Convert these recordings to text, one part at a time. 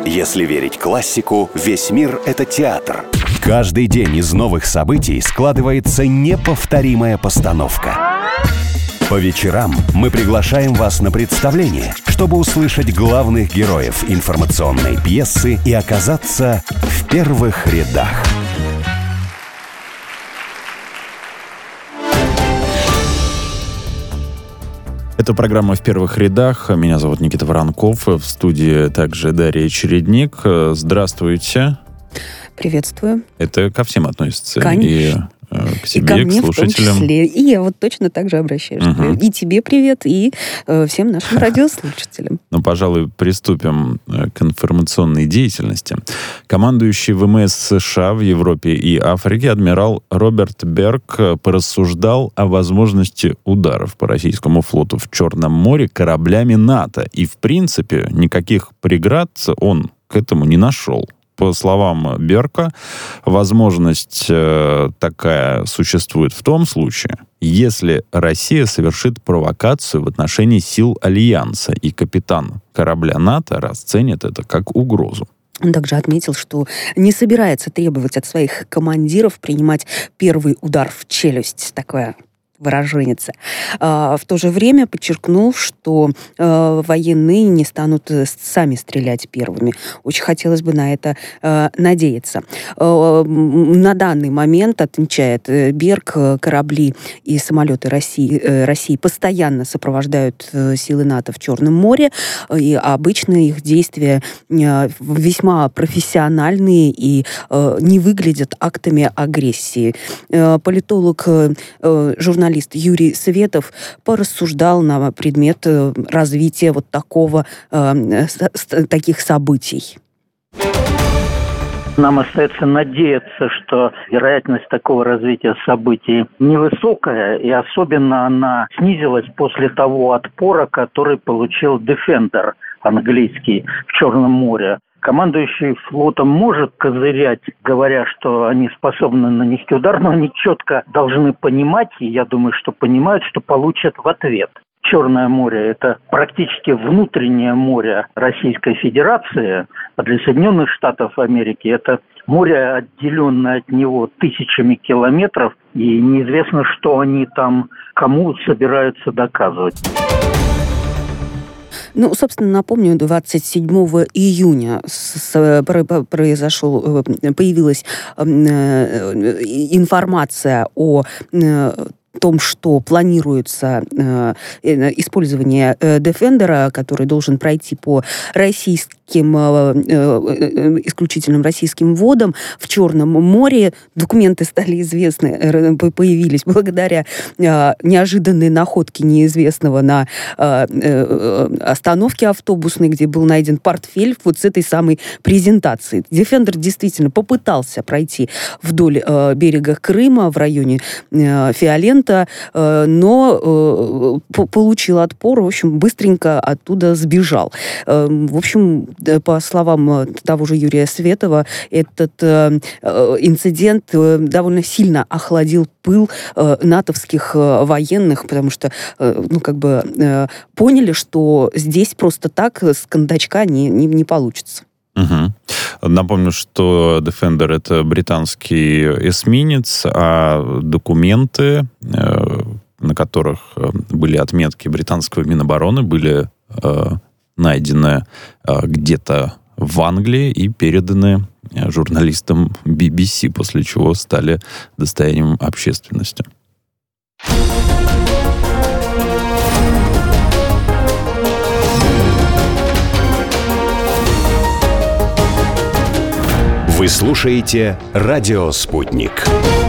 Если верить классику, весь мир — это театр. Каждый день из новых событий складывается неповторимая постановка. По вечерам мы приглашаем вас на представление, чтобы услышать главных героев информационной пьесы и оказаться в первых рядах. Это программа «В первых рядах». Меня зовут Никита Воронков. В студии также Дарья Чередник. Здравствуйте. Приветствую. Это ко всем относится. Конечно. И к себе, и ко мне, к слушателям. В том числе. И я вот точно так же обращаюсь. И тебе привет, и всем нашим радиослушателям. Ну, пожалуй, приступим к информационной деятельности. Командующий ВМС США в Европе и Африке адмирал Роберт Берг порассуждал о возможности ударов по российскому флоту в Черном море кораблями НАТО. И, в принципе, никаких преград он к этому не нашел. По словам Берка, возможность такая существует в том случае, если Россия совершит провокацию в отношении сил Альянса, и капитан корабля НАТО расценит это как угрозу. Он также отметил, что не собирается требовать от своих командиров принимать первый удар в челюсть. Такое выраженец. В то же время подчеркнул, что военные не станут сами стрелять первыми. Очень хотелось бы на это надеяться. На данный момент, отмечает Берг, корабли и самолеты России постоянно сопровождают силы НАТО в Черном море, и обычно их действия весьма профессиональные и не выглядят актами агрессии. Политолог, журналист Юрий Светов порассуждал на предмет развития вот таких событий. Нам остается надеяться, что вероятность такого развития событий невысокая, и особенно она снизилась после того отпора, который получил Defender английский в Черном море. Командующий флотом может козырять, говоря, что они способны нанести удар, но они четко должны понимать, и я думаю, что понимают, что получат в ответ. Черное море – это практически внутреннее море Российской Федерации, а для Соединенных Штатов Америки это море, отделенное от него тысячами километров, и неизвестно, что они там кому собираются доказывать. Ну, собственно, напомню, 27 июня появилась информация о том, что планируется использование Defender, который должен пройти по исключительным российским водам в Черном море. Документы стали известны, появились благодаря неожиданной находке неизвестного на остановке автобусной, где был найден портфель вот с этой самой презентацией. Defender действительно попытался пройти вдоль берега Крыма в районе Фиолента, но получил отпор, в общем, быстренько оттуда сбежал. В общем, по словам того же Юрия Светова, этот инцидент довольно сильно охладил пыл натовских военных, потому что, поняли, что здесь просто так с кондачка не получится. Угу. Напомню, что Defender — это британский эсминец, а документы, на которых были отметки британского Минобороны, были найдены где-то в Англии и переданы журналистам BBC, после чего стали достоянием общественности. Вы слушаете «Радио Спутник».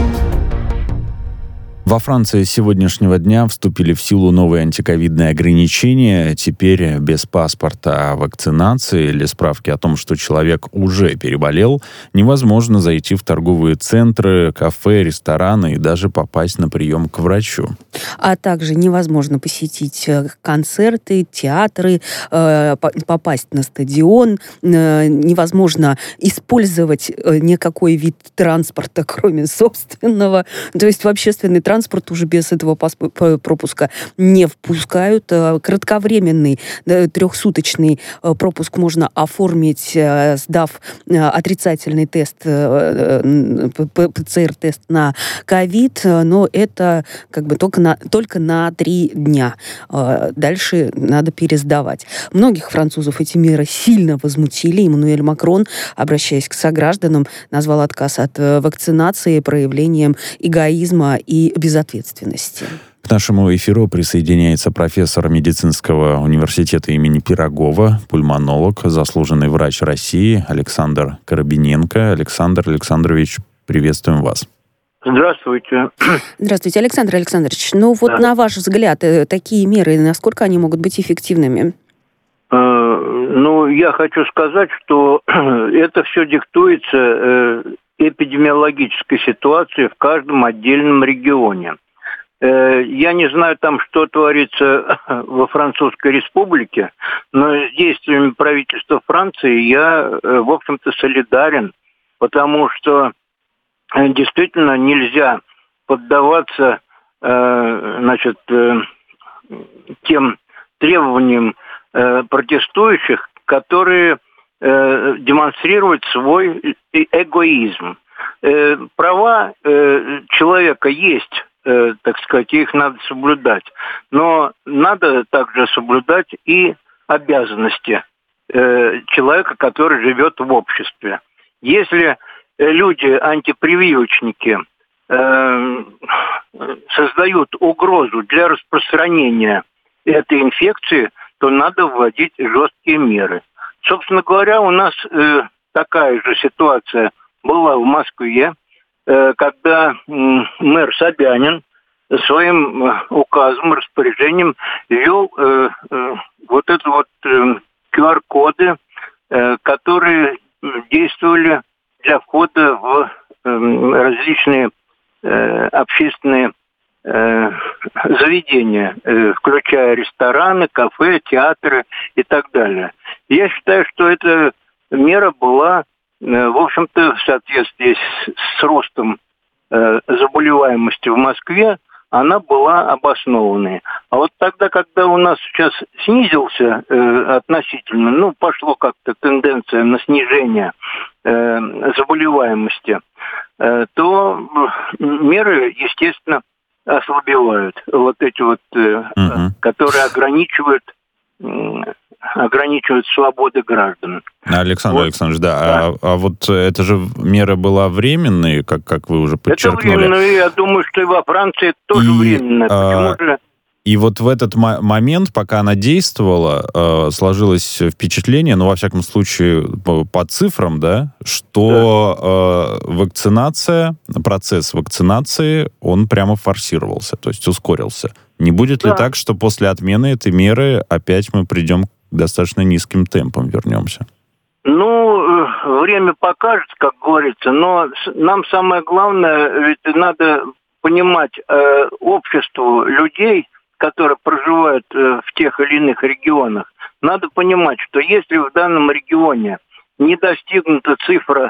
Во Франции с сегодняшнего дня вступили в силу новые антиковидные ограничения. Теперь без паспорта о вакцинации или справки о том, что человек уже переболел, невозможно зайти в торговые центры, кафе, рестораны и даже попасть на прием к врачу. А также невозможно посетить концерты, театры, попасть на стадион, невозможно использовать никакой вид транспорта, кроме собственного. То есть в общественный транспорт транспорт уже без этого пропуска не впускают. Кратковременный 3-суточный пропуск можно оформить, сдав отрицательный тест, ПЦР-тест на ковид, но это только на 3 дня. Дальше надо пересдавать. Многих французов эти меры сильно возмутили. Эммануэль Макрон, обращаясь к согражданам, назвал отказ от вакцинации проявлением эгоизма и безответственности. К нашему эфиру присоединяется профессор медицинского университета имени Пирогова, пульмонолог, заслуженный врач России Александр Коробиненко. Александр Александрович, приветствуем вас. Здравствуйте. Здравствуйте, Александр Александрович. На ваш взгляд, такие меры, насколько они могут быть эффективными? Я хочу сказать, что это все диктуется эпидемиологической ситуацией в каждом отдельном регионе. Я не знаю там, что творится во Французской Республике, но с действиями правительства Франции я, в общем-то, солидарен, потому что действительно нельзя поддаваться тем требованиям протестующих, которые демонстрируют свой эгоизм. Права человека есть, так сказать, их надо соблюдать, но надо также соблюдать и обязанности человека, который живет в обществе. Если люди-антипрививочники создают угрозу для распространения этой инфекции, то надо вводить жесткие меры. Собственно говоря, у нас такая же ситуация была в Москве, когда мэр Собянин своим указом, распоряжением ввел QR-коды, которые действовали для входа в различные общественные заведения, включая рестораны, кафе, театры и так далее. Я считаю, что эта мера была, в общем-то, в соответствии с ростом заболеваемости в Москве, она была обоснованной. А вот тогда, когда у нас сейчас снизился относительно, пошло как-то тенденция на снижение заболеваемости, то меры, естественно, ослабевают. Вот эти которые ограничивают свободы граждан. Александр Александрович, да. А вот эта же мера была временной, как вы уже подчеркнули. Это временная, я думаю, что и во Франции тоже временная. Почему же? И вот в этот момент, пока она действовала, сложилось впечатление, во всяком случае, по цифрам, да, что процесс вакцинации, он прямо форсировался, то есть ускорился. Не будет ли так, что после отмены этой меры опять мы придем к достаточно низким темпам, вернемся? Время покажет, как говорится, но нам самое главное, ведь надо понимать обществу людей, которые проживают в тех или иных регионах, надо понимать, что если в данном регионе не достигнута цифра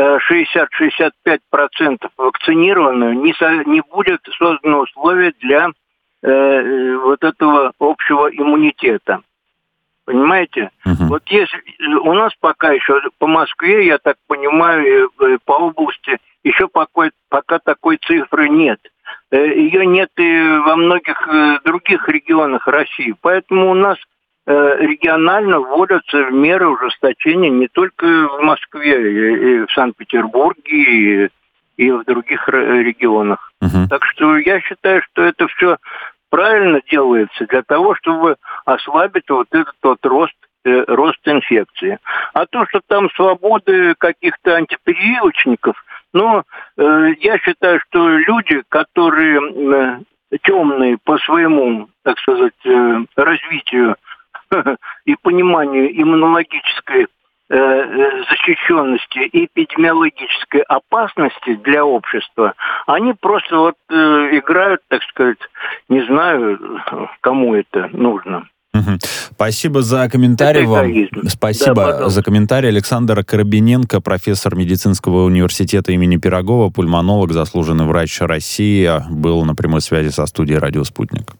60-65% вакцинированных, не будет создано условия для этого общего иммунитета. Понимаете? Вот если у нас пока еще по Москве, я так понимаю, по области еще пока такой цифры нет. Ее нет и во многих других регионах России. Поэтому у нас регионально вводятся меры ужесточения не только в Москве, и в Санкт-Петербурге, и в других регионах. Так что я считаю, что это все правильно делается для того, чтобы ослабить этот рост инфекции. А то, что там свободы каких-то антипрививочников, я считаю, что люди, которые темные по своему, так сказать, развитию и пониманию иммунологической защищенности и эпидемиологической опасности для общества, они просто играют, так сказать, не знаю, кому это нужно. Спасибо за комментарий вам. Спасибо за комментарий. Александр Коробиненко, профессор медицинского университета имени Пирогова, пульмонолог, заслуженный врач России, был на прямой связи со студией «Радио Спутник».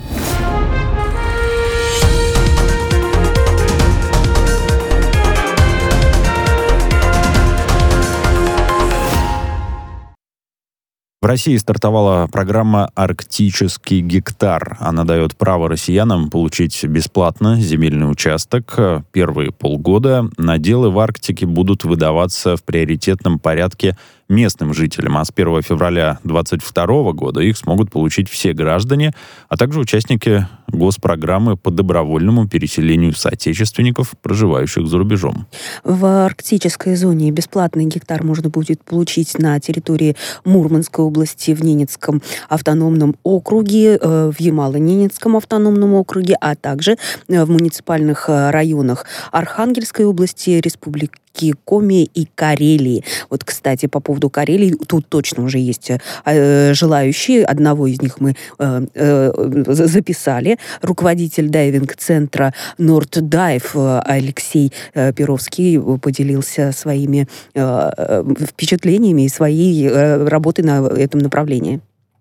В России стартовала программа «Арктический гектар». Она дает право россиянам получить бесплатно земельный участок. Первые полгода наделы в Арктике будут выдаваться в приоритетном порядке местным жителям, а с 1 февраля 2022 года их смогут получить все граждане, а также участники госпрограммы по добровольному переселению соотечественников, проживающих за рубежом. В арктической зоне бесплатный гектар можно будет получить на территории Мурманской области, в Ненецком автономном округе, в Ямало-Ненецком автономном округе, а также в муниципальных районах Архангельской области, Республики Коми и Карелии. Вот, кстати, по поводу Карелии, тут точно уже есть желающие. Одного из них мы записали. Руководитель дайвинг-центра Норддайв Алексей Перовский поделился своими впечатлениями и своей работой на этом направлении.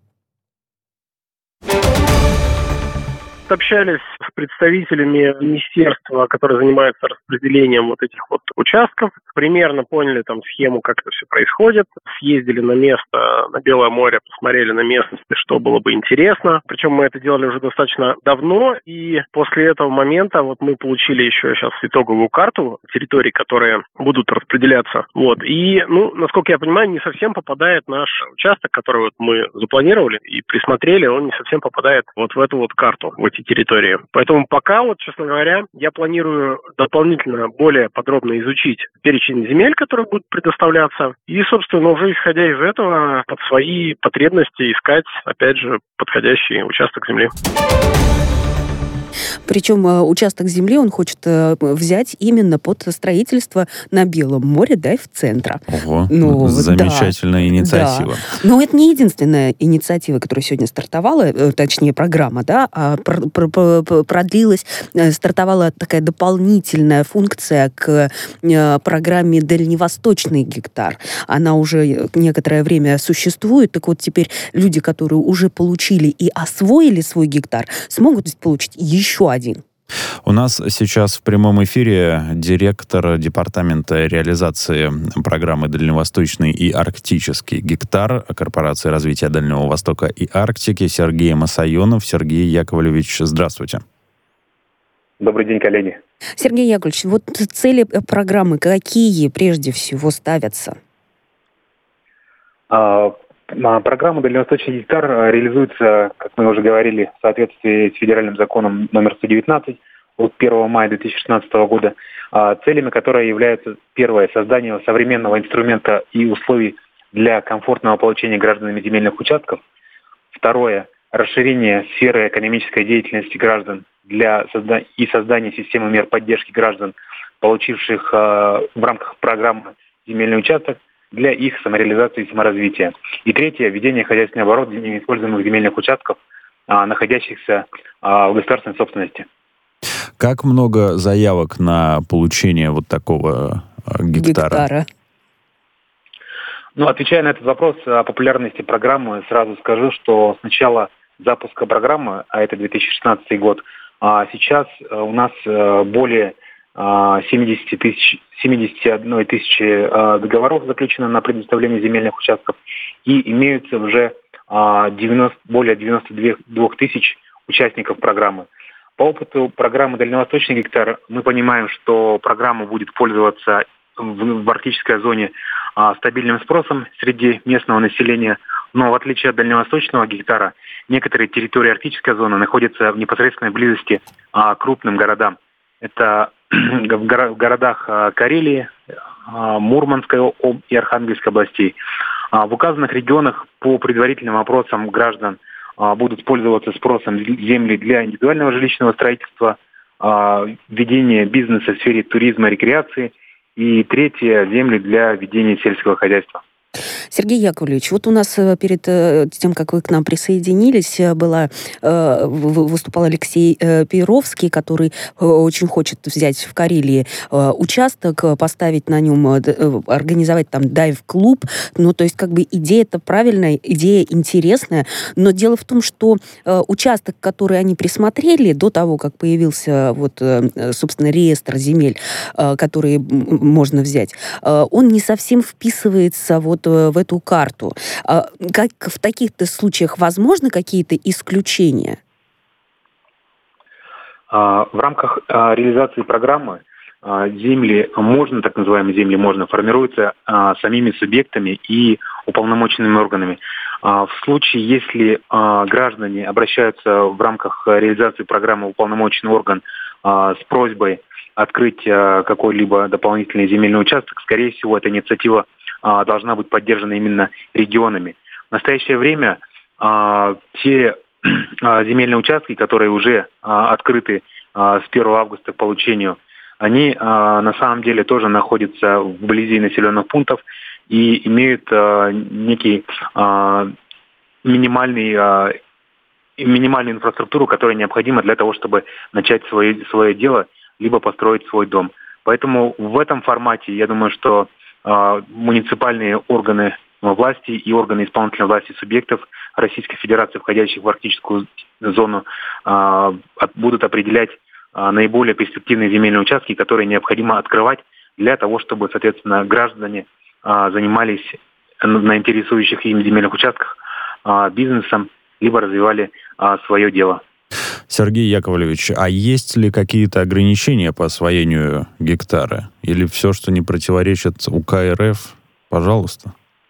Общались с представителями министерства, которые занимаются распределением вот этих вот участков. Примерно поняли там схему, как это все происходит. Съездили на место, на Белое море, посмотрели на местности, что было бы интересно. Причем мы это делали уже достаточно давно. И после этого момента вот мы получили еще сейчас итоговую карту территорий, которые будут распределяться. Вот. И, насколько я понимаю, не совсем попадает наш участок, который вот мы запланировали и присмотрели, он не совсем попадает вот в эту вот карту, в эти территории. Поэтому пока, вот, честно говоря, я планирую дополнительно более подробно изучить перечень земель, которые будут предоставляться, и, собственно, уже исходя из этого, под свои потребности искать, опять же, подходящий участок земли. Причем участок земли он хочет взять именно под строительство на Белом море дайв-центра. Ого, замечательная инициатива. Да. Но это не единственная инициатива, которая сегодня стартовала, точнее программа, да, а продлилась, стартовала такая дополнительная функция к программе «Дальневосточный гектар». Она уже некоторое время существует, так вот теперь люди, которые уже получили и освоили свой гектар, смогут получить еще один. У нас сейчас в прямом эфире директор департамента реализации программы «Дальневосточный и арктический гектар» корпорации развития Дальнего Востока и Арктики Сергей Масайонов. Сергей Яковлевич, здравствуйте. Добрый день, коллеги. Сергей Яковлевич, вот цели программы какие прежде всего ставятся? Программа «Дальневосточный гектар» реализуется, как мы уже говорили, в соответствии с федеральным законом номер 119 от 1 мая 2016 года, целями которой являются: первое – создание современного инструмента и условий для комфортного получения гражданами земельных участков; второе – расширение сферы экономической деятельности граждан для создания системы мер поддержки граждан, получивших в рамках программы земельный участок, для их самореализации и саморазвития. И третье – введение хозяйственного оборота неиспользуемых земельных участков, находящихся в государственной собственности. Как много заявок на получение вот такого гектара? Отвечая на этот вопрос о популярности программы, сразу скажу, что с начала запуска программы, а это 2016 год, сейчас у нас более 71 тысячи договоров заключено на предоставление земельных участков, и имеются уже более 92 тысяч участников программы. По опыту программы «Дальневосточный гектар» мы понимаем, что программа будет пользоваться в арктической зоне стабильным спросом среди местного населения, но в отличие от «Дальневосточного гектара», некоторые территории арктической зоны находятся в непосредственной близости к крупным городам. Это в городах Карелии, Мурманской и Архангельской областей. В указанных регионах по предварительным опросам граждан будут пользоваться спросом земли для индивидуального жилищного строительства, ведения бизнеса в сфере туризма и рекреации, и третье – земли для ведения сельского хозяйства. Сергей Яковлевич, вот у нас перед тем, как вы к нам присоединились, выступал Алексей Перовский, который очень хочет взять в Карелии участок, поставить на нем, организовать там дайв-клуб. Ну, то есть, как бы идея-то правильная, идея интересная, но дело в том, что участок, который они присмотрели до того, как появился вот, собственно, реестр земель, которые можно взять, он не совсем вписывается вот в эту карту. Как в таких-то случаях возможны какие-то исключения? В рамках реализации программы земли можно, так называемые земли можно, формируются самими субъектами и уполномоченными органами. В случае, если граждане обращаются в рамках реализации программы в уполномоченный орган с просьбой открыть какой-либо дополнительный земельный участок, скорее всего, эта инициатива должна быть поддержана именно регионами. В настоящее время те земельные участки, которые уже открыты с 1 августа к получению, они на самом деле тоже находятся вблизи населенных пунктов и имеют некий минимальную инфраструктуру, которая необходима для того, чтобы начать свое дело, либо построить свой дом. Поэтому в этом формате, я думаю, что муниципальные органы власти и органы исполнительной власти субъектов Российской Федерации, входящих в арктическую зону, будут определять наиболее перспективные земельные участки, которые необходимо открывать для того, чтобы, соответственно, граждане занимались на интересующих им земельных участках бизнесом, либо развивали свое дело. Сергей Яковлевич, а есть ли какие-то ограничения по освоению гектара? Или все, что не противоречит УК РФ, пожалуйста?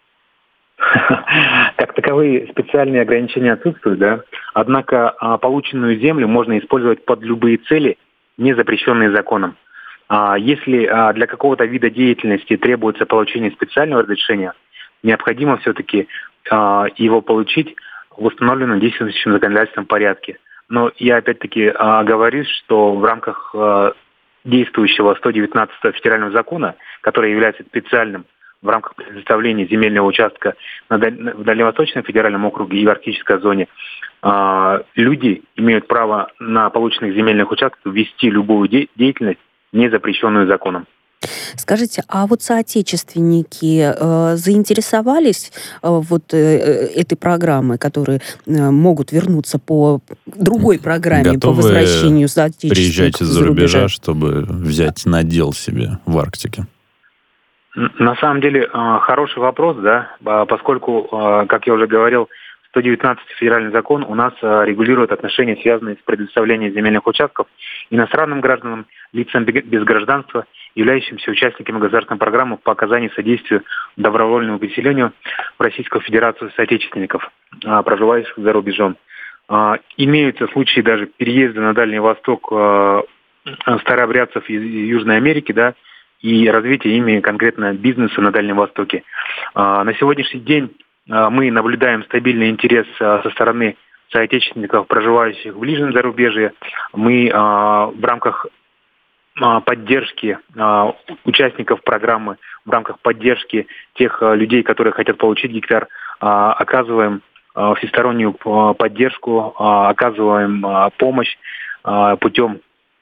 Как таковые специальные ограничения отсутствуют, да? Однако полученную землю можно использовать под любые цели, не запрещенные законом. Если для какого-то вида деятельности требуется получение специального разрешения, необходимо все-таки его получить в установленном действующем законодательном порядке. Но я опять-таки оговорюсь, что в рамках действующего 119-го федерального закона, который является специальным в рамках предоставления земельного участка в Дальневосточном федеральном округе и в арктической зоне, люди имеют право на полученных земельных участках вести любую деятельность, не запрещенную законом. Скажите, а вот соотечественники заинтересовались этой программой, которые могут вернуться по другой программе, готовы по возвращению соотечественников приезжать из-за рубежа, чтобы взять надел себе в Арктике? На самом деле хороший вопрос, да, поскольку, как я уже говорил, 119-й федеральный закон у нас регулирует отношения, связанные с предоставлением земельных участков иностранным гражданам, лицам без гражданства, являющимся участниками государственной программы по оказанию содействия добровольному переселению в Российскую Федерацию соотечественников, проживающих за рубежом. Имеются случаи даже переезда на Дальний Восток старообрядцев из Южной Америки, да, и развития ими конкретно бизнеса на Дальнем Востоке. На сегодняшний день мы наблюдаем стабильный интерес со стороны соотечественников, проживающих в ближнем зарубежье. Мы в рамках поддержки участников программы, в рамках поддержки тех людей, которые хотят получить гектар, оказываем всестороннюю поддержку, оказываем помощь путем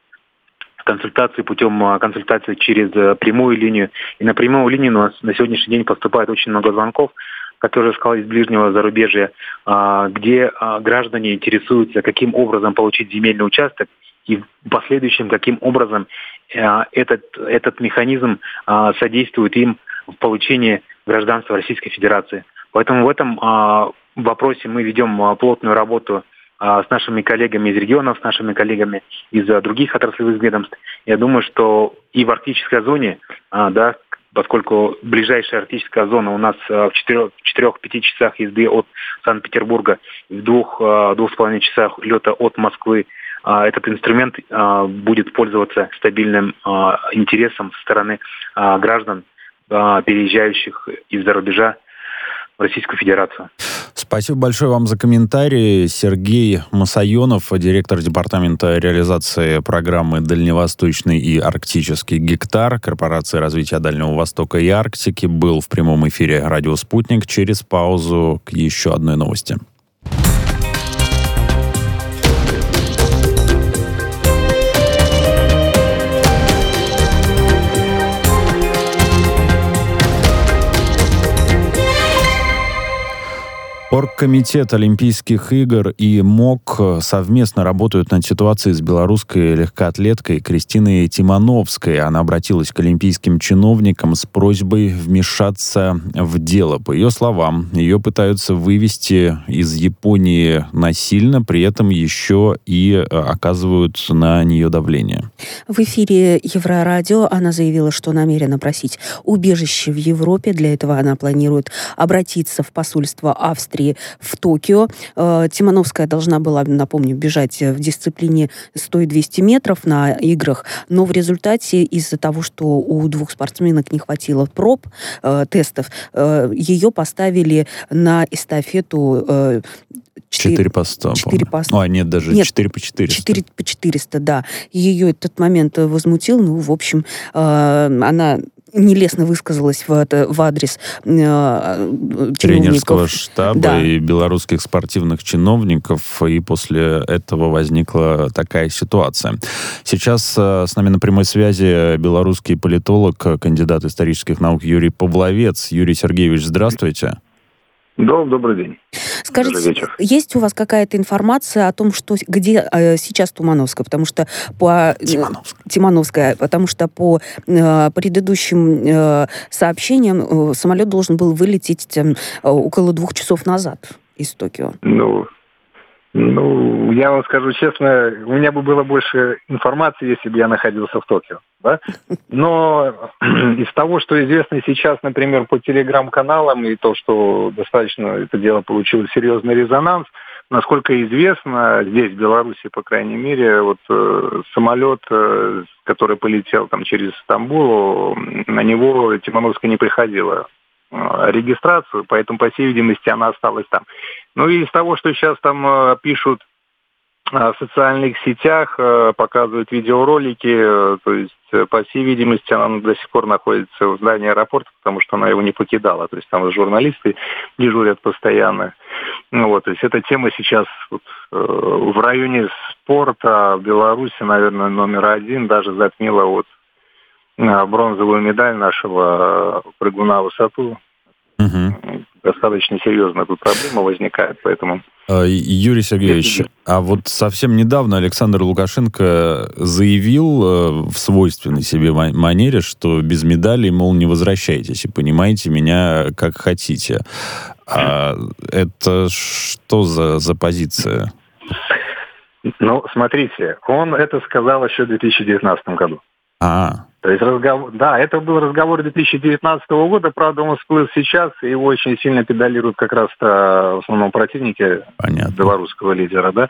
консультации через прямую линию. И на прямую линию у нас на сегодняшний день поступает очень много звонков, как я уже сказал, из ближнего зарубежья, где граждане интересуются, каким образом получить земельный участок и в последующем, каким образом этот механизм содействует им в получении гражданства Российской Федерации. Поэтому в этом вопросе мы ведем плотную работу с нашими коллегами из регионов, с нашими коллегами из других отраслевых ведомств. Я думаю, что и в арктической зоне, да, поскольку ближайшая арктическая зона у нас в 4-5 часах езды от Санкт-Петербурга, в 2,5 часах лета от Москвы, этот инструмент будет пользоваться стабильным интересом со стороны граждан, переезжающих из-за рубежа в Российскую Федерацию. Спасибо большое вам за комментарий. Сергей Масайонов, директор департамента реализации программы «Дальневосточный и арктический гектар» Корпорации развития Дальнего Востока и Арктики, был в прямом эфире «Радио Спутник». Через паузу к еще одной новости. Оргкомитет Олимпийских игр и МОК совместно работают над ситуацией с белорусской легкоатлеткой Кристиной Тимановской. Она обратилась к олимпийским чиновникам с просьбой вмешаться в дело. По ее словам, ее пытаются вывести из Японии насильно, при этом еще и оказывают на нее давление. В эфире Еврорадио она заявила, что намерена просить убежище в Европе. Для этого она планирует обратиться в посольство Австрии в Токио. Тимановская должна была, напомню, бежать в дисциплине 100 и 200 метров на играх, но в результате из-за того, что у двух спортсменок не хватило проб, тестов, ее поставили на эстафету 4 по 100, 4 по 100. Нет, даже 4 по 400. 4 по 400, да. Ее этот момент возмутил. В общем, она нелестно высказалась в адрес тренерского штаба и белорусских спортивных чиновников, и после этого возникла такая ситуация. Сейчас с нами на прямой связи белорусский политолог, кандидат исторических наук Юрий Павловец. Юрий Сергеевич, здравствуйте. Добрый день. Скажите, есть у вас какая-то информация о том, где сейчас Тимановская? Потому что Тимановская, потому что по предыдущим сообщениям самолет должен был вылететь около 2 часов назад из Токио. Я вам скажу честно, у меня бы было больше информации, если бы я находился в Токио. Да? Но из того, что известно сейчас, например, по телеграм-каналам, и то, что достаточно это дело получило серьезный резонанс, насколько известно, здесь, в Беларуси, по крайней мере, самолет, который полетел через Стамбул, на него Тимановская не приходила регистрацию, поэтому, по всей видимости, она осталась там. И из того, что сейчас там пишут в социальных сетях, показывают видеоролики, то есть, по всей видимости, она до сих пор находится в здании аэропорта, потому что она его не покидала. То есть там журналисты дежурят постоянно. То есть эта тема сейчас в районе спорта в Беларуси, наверное, номер 1, даже затмила бронзовую медаль нашего прыгуна в высоту. Достаточно серьезная тут проблема возникает, поэтому... Юрий Сергеевич, а совсем недавно Александр Лукашенко заявил в свойственной себе манере, что без медалей, не возвращайтесь и понимаете меня как хотите. А это что за позиция? Смотрите, он это сказал еще в 2019 году. То есть это был разговор 2019 года, правда, он всплыл сейчас, и его очень сильно педалируют как раз в основном противники белорусского лидера, да.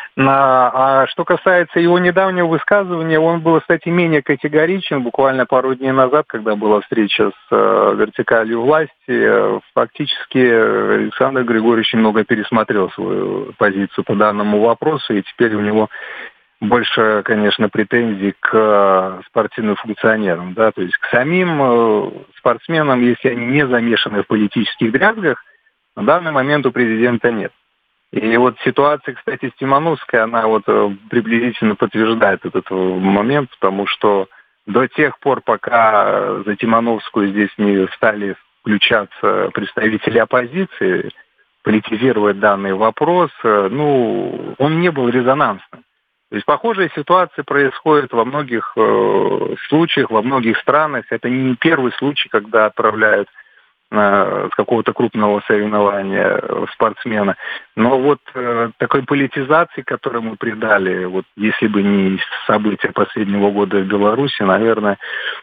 А что касается его недавнего высказывания, он был, кстати, менее категоричен. Буквально пару дней назад, когда была встреча с вертикалью власти, фактически Александр Григорьевич немного пересмотрел свою позицию по данному вопросу, и теперь у него больше, конечно, претензий к спортивным функционерам, да, то есть к самим спортсменам, если они не замешаны в политических дрязгах, на данный момент у президента нет. И ситуация, кстати, с Тимановской, она приблизительно подтверждает этот момент, потому что до тех пор, пока за Тимановскую здесь не стали включаться представители оппозиции, политизировать данный вопрос, он не был резонансным. То есть похожая ситуация происходит во многих случаях, во многих странах. Это не первый случай, когда отправляют с какого-то крупного соревнования спортсмена. Но такой политизации, которой мы придали, если бы не события последнего года в Беларуси, наверное,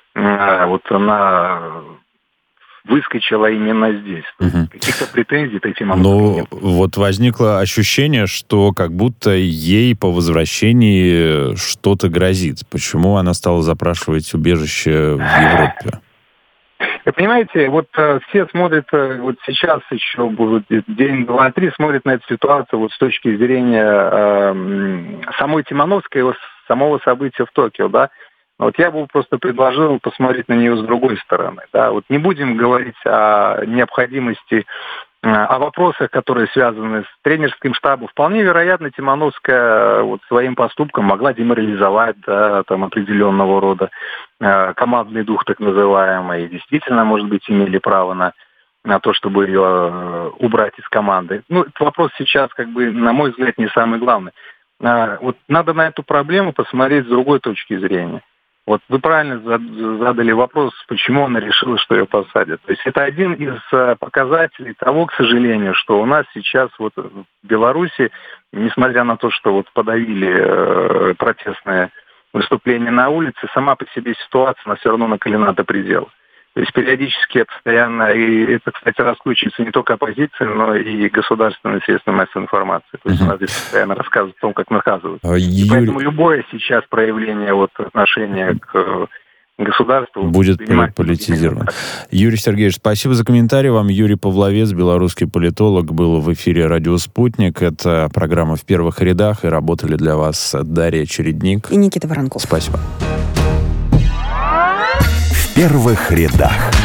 она выскочила именно здесь. Каких-то претензий к Тимановской нет. Возникло ощущение, что как будто ей по возвращении что-то грозит. Почему она стала запрашивать убежище в Европе? Вы понимаете, вот все смотрят, вот сейчас еще день, два, три, смотрят на эту ситуацию вот с точки зрения самой Тимановской, самого события в Токио, да. Вот я бы просто предложил посмотреть на нее с другой стороны, да. Вот не будем говорить о необходимости, о вопросах, которые связаны с тренерским штабом. Вполне вероятно, Тимановская вот своим поступком могла деморализовать, да, там определенного рода командный дух так называемый. И действительно, может быть, имели право на то, чтобы ее убрать из команды. Ну, этот вопрос сейчас, как бы, на мой взгляд, не самый главный. Вот надо на эту проблему посмотреть с другой точки зрения. Вот вы правильно задали вопрос, почему она решила, что ее посадят. То есть это один из показателей того, к сожалению, что у нас сейчас вот в Беларуси, несмотря на то, что вот подавили протестные выступления на улице, сама по себе ситуация, она все равно накалена до предела. То есть периодически, постоянно, и это, кстати, раскручивается не только оппозиция, но и государственные средства массовой информации. То есть у нас здесь постоянно рассказывают о том, как наказывают. И поэтому любое сейчас проявление вот отношения к государству будет политизировано. Юрий Сергеевич, спасибо за комментарий. Вам Юрий Павловец, белорусский политолог, был в эфире «Радио Спутник». Это программа «В первых рядах», и работали для вас Дарья Чередник и Никита Воронков. Спасибо. В первых рядах.